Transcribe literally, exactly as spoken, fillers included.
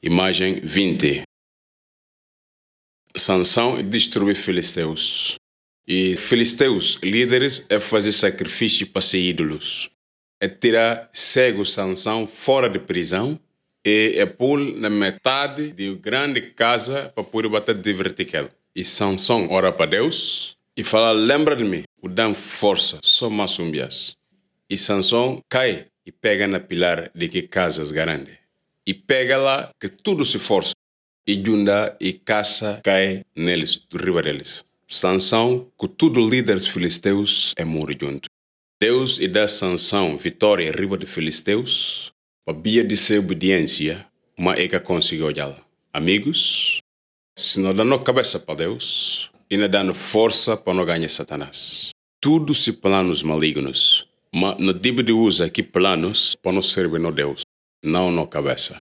Imagem vinte. Sansão destruiu filisteus. E filisteus, líderes, é fazer sacrifício para ser ídolos. É tirar cego Sansão fora de prisão e é pôr na metade de grande casa para poder bater de vertical. E Sansão ora para Deus e fala, lembra de mim, o dá força, só mais um bias. E Sansão cai e pega na pilar de que casas grande. E pega lá que tudo se força. E junda e caça cai neles, do riba deles. Sansão, com tudo líderes filisteus, é morre junto. Deus e dá Sansão vitória em riba de filisteus, para via de sua obediência, mas é que conseguiu ela. Amigos, se não dando cabeça para Deus, e não dando força para não ganhar Satanás. Tudo se planos malignos, mas não deve de usar que planos para não servir no Deus, não na cabeça.